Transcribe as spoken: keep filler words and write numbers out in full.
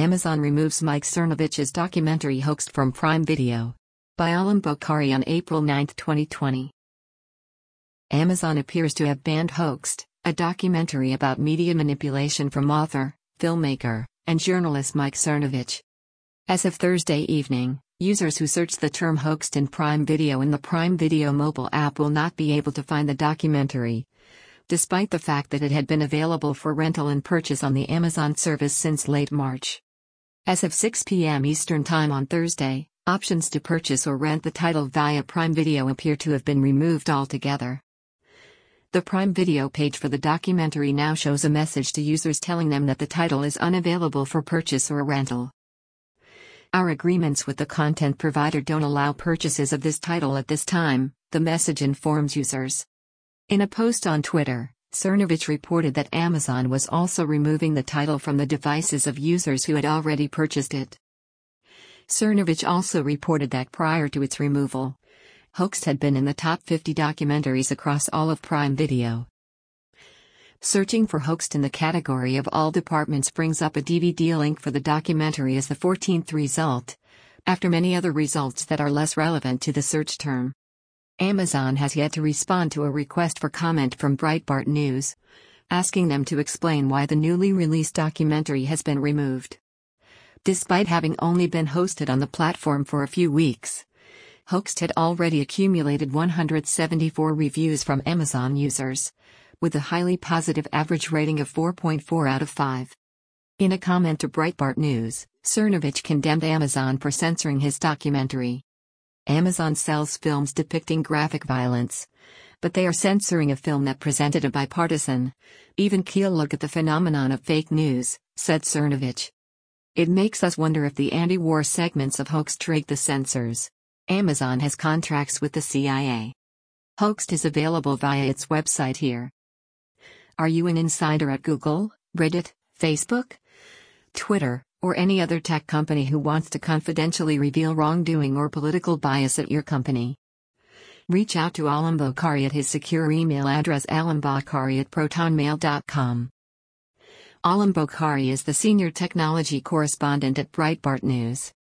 Amazon removes Mike Cernovich's documentary Hoaxed from Prime Video. By Alam Bokhari on April ninth, twenty twenty. Amazon appears to have banned Hoaxed, a documentary about media manipulation from author, filmmaker, and journalist Mike Cernovich. As of Thursday evening, users who search the term Hoaxed in Prime Video in the Prime Video mobile app will not be able to find the documentary, despite the fact that it had been available for rental and purchase on the Amazon service since late March. As of six p m Eastern Time on Thursday, options to purchase or rent the title via Prime Video appear to have been removed altogether. The Prime Video page for the documentary now shows a message to users telling them that the title is unavailable for purchase or rental. Our agreements with the content provider don't allow purchases of this title at this time, the message informs users. In a post on Twitter, Cernovich reported that Amazon was also removing the title from the devices of users who had already purchased it. Cernovich also reported that prior to its removal, Hoaxed had been in the top fifty documentaries across all of Prime Video. Searching for Hoaxed in the category of all departments brings up a D V D link for the documentary as the fourteenth result, after many other results that are less relevant to the search term. Amazon has yet to respond to a request for comment from Breitbart News, asking them to explain why the newly released documentary has been removed. Despite having only been hosted on the platform for a few weeks, Hoaxed had already accumulated one hundred seventy-four reviews from Amazon users, with a highly positive average rating of four point four out of five. In a comment to Breitbart News, Cernovich condemned Amazon for censoring his documentary. Amazon sells films depicting graphic violence, but they are censoring a film that presented a bipartisan, even-keel look at the phenomenon of fake news, said Cernovich. It makes us wonder if the anti-war segments of Hoaxed trick the censors. Amazon has contracts with the C I A. Hoaxed is available via its website here. Are you an insider at Google, Reddit, Facebook, Twitter, or any other tech company who wants to confidentially reveal wrongdoing or political bias at your company? Reach out to Alam Bokhari at his secure email address alambokhari at protonmail dot com. Alam Bokhari is the senior technology correspondent at Breitbart News.